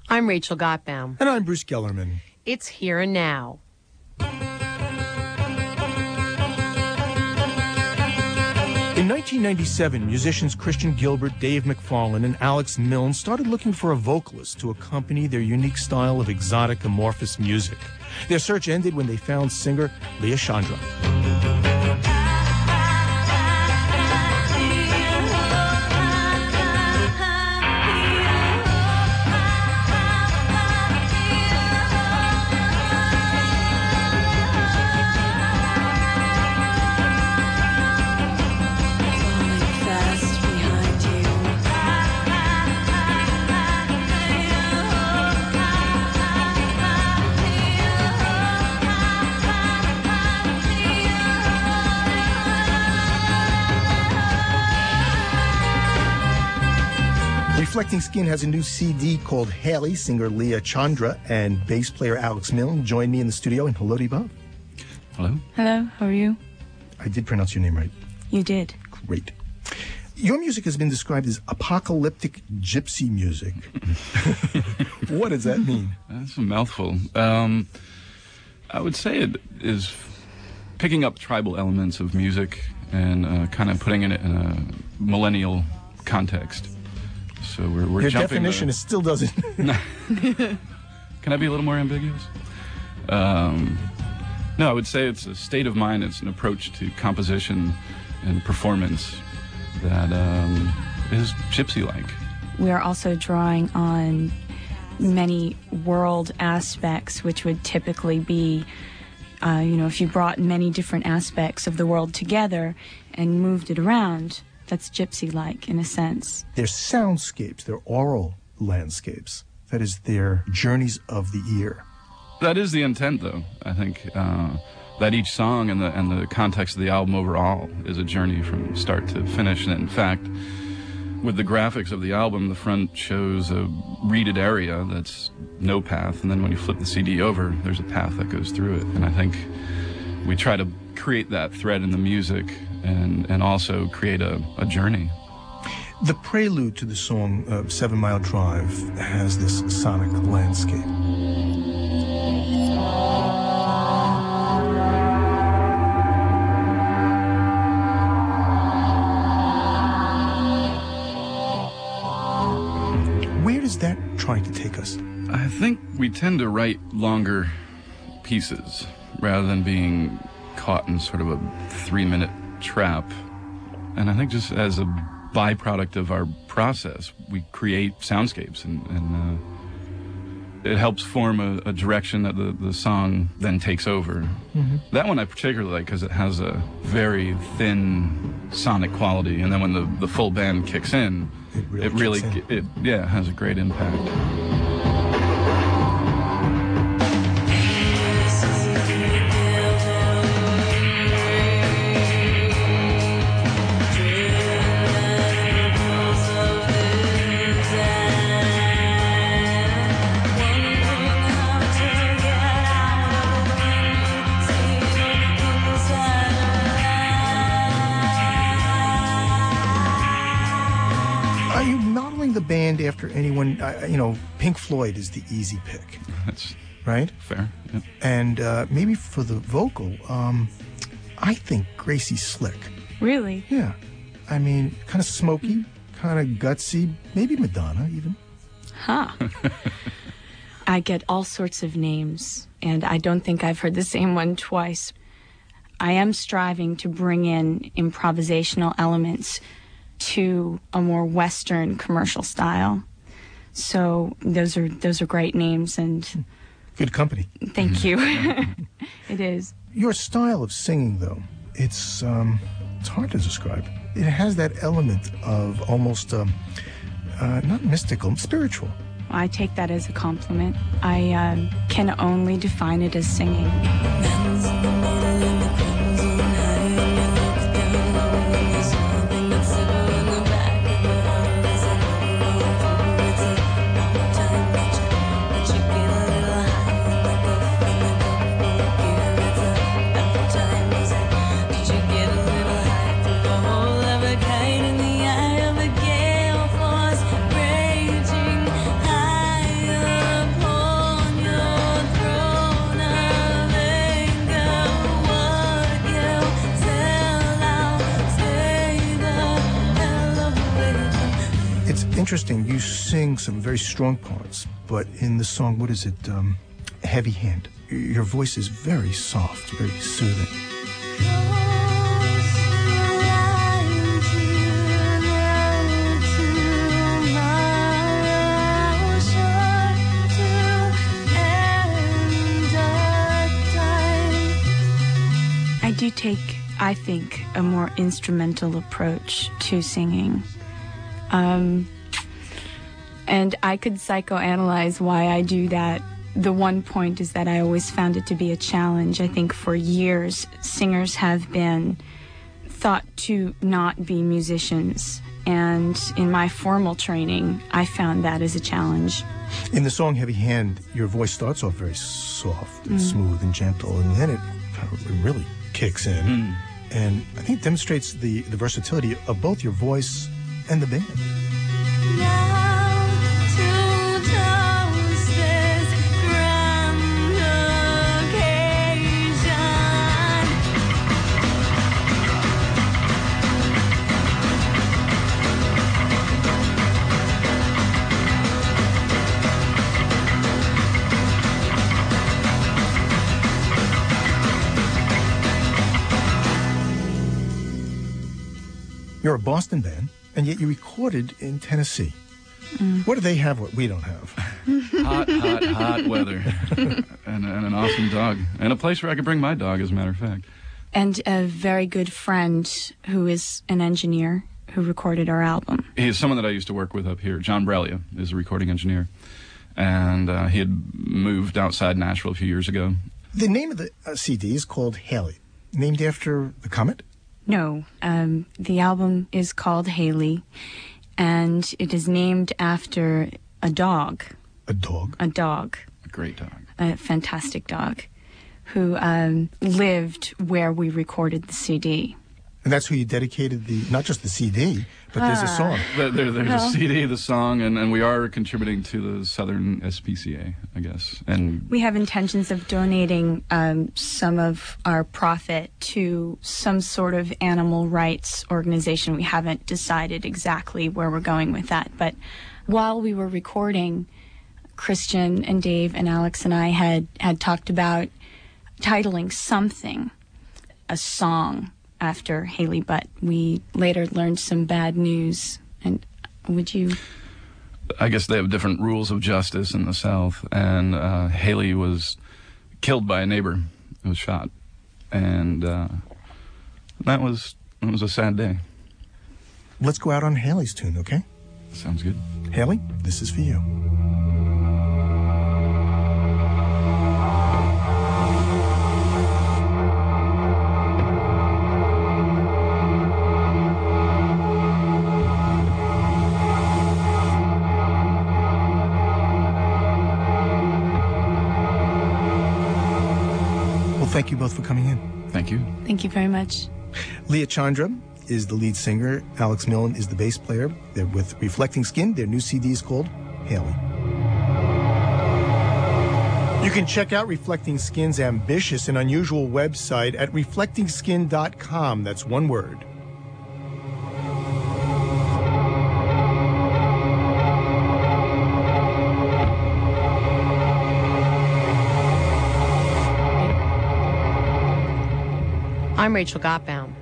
I'm Rachel Gottbaum. And I'm Bruce Gellerman. It's Here and Now. In 1997, musicians Christian Gilbert, Dave McFarlane, and Alex Milne started looking for a vocalist to accompany their unique style of exotic, amorphous music. Their search ended when they found singer Leah Chandra. Reflecting Skin has a new CD called Haley. Singer Leah Chandra and bass player Alex Milne join me in the studio. And hello to you both. Hello. Hello, how are you? I did pronounce your name right. You did. Great. Your music has been described as apocalyptic gypsy music. What does that mean? That's a mouthful. I would say it is picking up tribal elements of music and kind of putting it in a millennial context. So we're Your jumping definition it still doesn't. Can I be a little more ambiguous? No, I would say it's a state of mind. It's an approach to composition and performance that is gypsy-like. We are also drawing on many world aspects, which would typically be, if you brought many different aspects of the world together and moved it around, that's gypsy-like in a sense. They're soundscapes, they're oral landscapes. That is, they're journeys of the ear. That is the intent, though. I think that each song and the context of the album overall is a journey from start to finish. And in fact, with the graphics of the album, the front shows a reeded area that's no path, and then when you flip the CD over, there's a path that goes through it. And I think we try to create that thread in the music and also create a journey. The prelude to the song 7 Mile Drive has this sonic landscape. Where is that trying to take us? I think we tend to write longer pieces rather than being caught in sort of a 3-minute trap. And I think just as a byproduct of our process, we create soundscapes and it helps form a direction that the song then takes over. Mm-hmm. That one I particularly like because it has a very thin sonic quality, and then when the full band kicks in, it really has a great impact. Band after anyone, Pink Floyd is the easy pick. That's right? Fair. Yep. And maybe for the vocal, I think Gracie Slick. Really? Yeah. I mean, kind of smoky, kind of gutsy, maybe Madonna even. Huh. I get all sorts of names, and I don't think I've heard the same one twice. I am striving to bring in improvisational elements to a more Western commercial style. So those are great names and good company. Thank you. It is. Your style of singing, though, it's hard to describe. It has that element of almost not mystical, spiritual. I take that as a compliment. I can only define it as singing. interesting. You sing some very strong parts, but in the song, what is it? Heavy Hand. Your voice is very soft, very soothing. I do take, I think, a more instrumental approach to singing. And I could psychoanalyze why I do that. The one point is that I always found it to be a challenge. I think for years, singers have been thought to not be musicians. And in my formal training, I found that as a challenge. In the song Heavy Hand, your voice starts off very soft and smooth and gentle, and then it really kicks in. And I think it demonstrates the versatility of both your voice and the band. You're a Boston band, and yet you recorded in Tennessee. What do they have what we don't have? Hot weather. and an awesome dog. And a place where I could bring my dog, as a matter of fact. And a very good friend who is an engineer who recorded our album. He's someone that I used to work with up here. John Bralia is a recording engineer. And he had moved outside Nashville a few years ago. The name of the CD is called Haley, named after the comet? No, the album is called Haley, and it is named after a dog. A dog? A dog. A great dog. A fantastic dog who lived where we recorded the CD. And that's who you dedicated not just the CD, but there's a song. There's a CD, the song, and we are contributing to the Southern SPCA, I guess. And we have intentions of donating some of our profit to some sort of animal rights organization. We haven't decided exactly where we're going with that. But while we were recording, Christian and Dave and Alex and I had talked about titling something, a song, after Haley, but we later learned some bad news. And would you? I guess they have different rules of justice in the South, and Haley was killed by a neighbor who was shot, and that was a sad day. Let's go out on Haley's tune, okay? Sounds good. Haley, this is for you. Thank you both for coming in. Thank you. Thank you very much. Leah Chandra is the lead singer. Alex Milne is the bass player. They're with Reflecting Skin. Their new CD is called Haley. You can check out Reflecting Skin's ambitious and unusual website at reflectingskin.com. That's one word. I'm Rachel Gottbaum.